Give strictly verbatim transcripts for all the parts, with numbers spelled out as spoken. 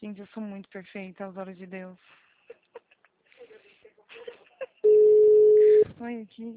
Gente, eu sou muito perfeita aos olhos de Deus. Oi, aqui.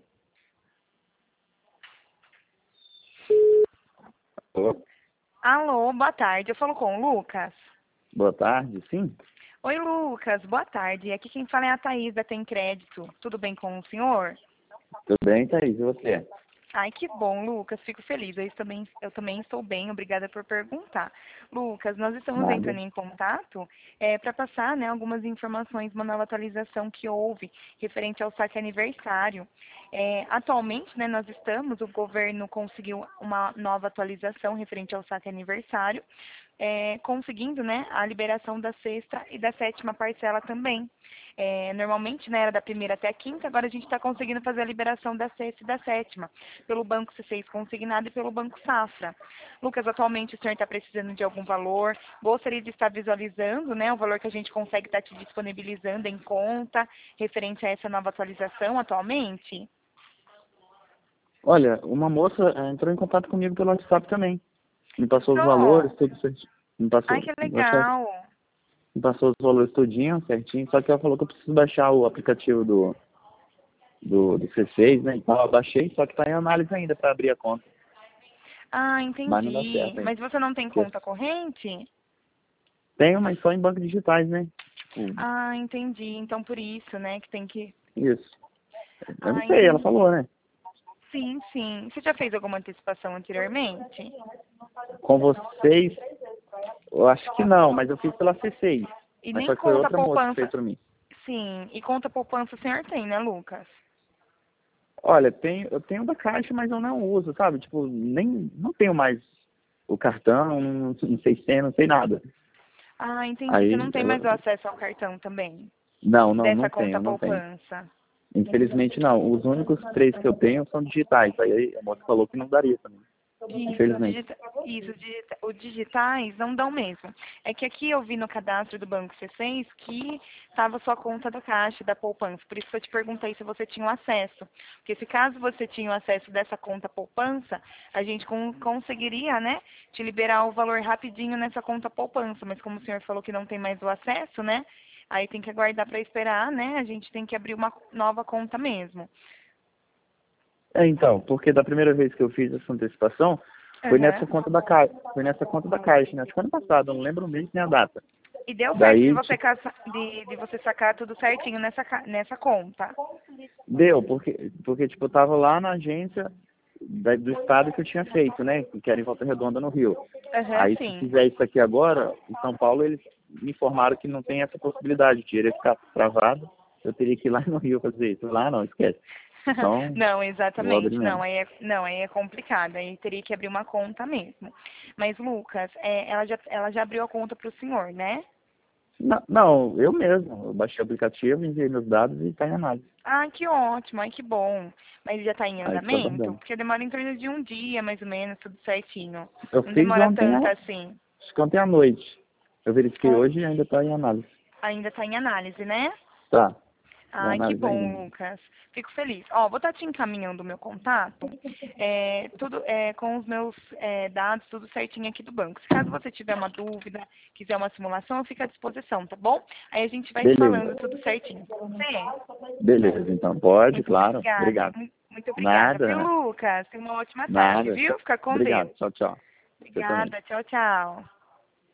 Alô? Alô, boa tarde. Eu falo com o Lucas. Boa tarde, sim? Oi, Lucas. Boa tarde. Aqui quem fala é a Thaís da Tem Crédito. Tudo bem com o senhor? Tudo bem, Thaís? E você? Ai, que bom, Lucas. Fico feliz. Eu também, eu também estou bem. Obrigada por perguntar. Lucas, nós estamos Nada. entrando em contato é, para passar né, algumas informações, uma nova atualização que houve referente ao saque aniversário. É, atualmente, né, nós estamos, o governo conseguiu uma nova atualização referente ao saque aniversário, é, conseguindo né, a liberação da sexta e da sétima parcela também. É, normalmente né, era da primeira até a quinta, agora a gente está conseguindo fazer a liberação da sexta e da sétima, pelo Banco C seis Consignado e pelo Banco Safra. Lucas, atualmente o senhor está precisando de algum valor, gostaria de estar visualizando né, o valor que a gente consegue estar te disponibilizando em conta, referente a essa nova atualização atualmente? Olha, uma moça eh, entrou em contato comigo pelo WhatsApp também. Me passou os Tô. valores, tudo certinho. Me Ai, passou, que eu acho que legal. me passou os valores tudinho, certinho. Só que ela falou que eu preciso baixar o aplicativo do, do, do C seis, né? Então eu baixei, só que está em análise ainda para abrir a conta. Ah, Mas não dá entendi. certo ainda. Mas você não tem Porque conta corrente? tenho, mas só em bancos digitais, né? Tipo, Ah, entendi. Então por isso, né, que tem que... isso. Eu não Ah, sei, ela entendi. falou, né? Sim, sim. Você já fez alguma antecipação anteriormente? Com vocês, eu acho que não, mas eu fiz pela C seis. E Mas nem só que foi conta outra moça que fez poupança. para mim. Sim, e conta poupança o senhor tem, né, Lucas? Olha, tenho, eu tenho da Caixa, mas eu não uso, sabe? Tipo, nem, não tenho mais o cartão, não, não sei senha, não sei nada. Ah, entendi. Você Aí, não tem mais o eu, acesso ao cartão também, não, não, dessa não conta tenho, não tenho. poupança. Infelizmente não. Os únicos três que eu tenho são digitais. Aí a moça falou que não daria também. Isso, os Infelizmente. digita isso, os digita os digitais não dão mesmo. É que aqui eu vi no cadastro do Banco C seis que estava sua conta da Caixa, da poupança. Por isso que eu te perguntei se você tinha o acesso. Porque se caso você tinha o acesso dessa conta poupança, a gente con conseguiria, né, te liberar o valor rapidinho nessa conta poupança. Mas como o senhor falou que não tem mais o acesso, né, aí tem que aguardar para esperar, né, a gente tem que abrir uma nova conta mesmo. É, então, porque da primeira vez que eu fiz essa antecipação, foi Aham. nessa conta da Caixa. Foi nessa conta da Caixa, né? Acho que ano passado, eu não lembro o mês nem a data. E deu certo de Daí, você, tipo, caça- de, de você sacar tudo certinho nessa, ca- nessa conta. deu, porque, porque tipo, eu tava lá na agência da- do estado que eu tinha feito, né? Que era em Volta Redonda, no Rio. Aham, Aí, se sim. fizer isso aqui agora, em São Paulo, eles me informaram que não tem essa possibilidade. O dinheiro ia ficar travado, eu teria que ir lá no Rio fazer isso. Lá não, esquece. Então, Não, vou abrir exatamente. Não, mesmo. aí é, não, aí é complicado. Aí teria que abrir uma conta mesmo. Mas, Lucas, é, ela, já, ela já abriu a conta para o senhor, né? Não, não, eu mesmo. Eu baixei o aplicativo, enviei meus dados e está em análise. Ah, que ótimo, ai que bom. Mas já está em Aí estou andamento? aguardando. Porque demora em torno de um dia, mais ou menos, tudo certinho. Eu Não fiz demora ontem, tanto a- assim. acho que ontem à noite. Eu verifiquei On- hoje e ainda está em análise. Ainda está em análise, né? Tá, em Ai, que análise ainda. bom, Lucas. Fico feliz. Ó, vou estar te encaminhando o meu contato, é, tudo é, com os meus é, dados, tudo certinho aqui do banco. Se caso você tiver uma dúvida, quiser uma simulação, eu fico à disposição, tá bom? Aí a gente vai se falando Beleza. tudo certinho. Com você? Beleza, então pode, Muito claro. obrigada. Obrigado. mu- Muito obrigada, viu, Nada, Lucas? Tenha uma ótima tarde, nada. viu? Fica com Obrigado. Deus. Tchau, tchau. Você também. Obrigada. Tchau, tchau.